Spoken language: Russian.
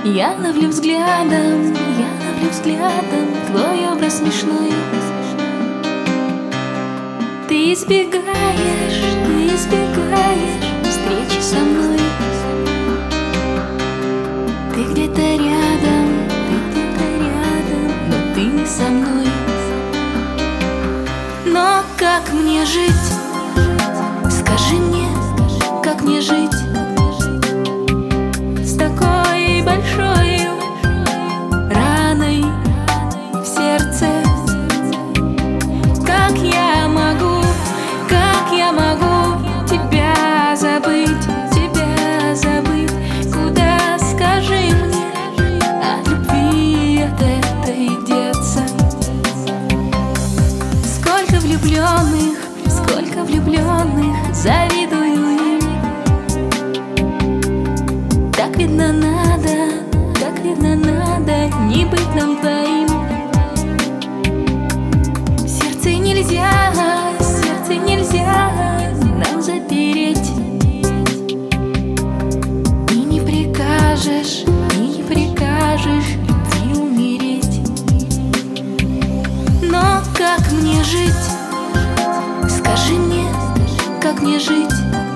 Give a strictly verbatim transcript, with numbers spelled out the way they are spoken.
Я ловлю взглядом, я ловлю взглядом твой образ смешной. Ты избегаешь, ты избегаешь встречи со мной. Ты где-то рядом, ты где-то рядом, но ты не со мной. Но как мне жить? Скажи мне, как мне жить с такой большой раной в сердце? Как я могу, как я могу тебя забыть, тебя забыть? Куда, скажи мне, от любви от этой деться? Сколько влюбленных, сколько влюбленных, завидую им. Так видно надо, так видно надо не быть нам двоим. Сердце нельзя, сердце нельзя нам запереть. И не прикажешь, и не прикажешь идти умереть. Но как мне жить? Скажи мне, как мне жить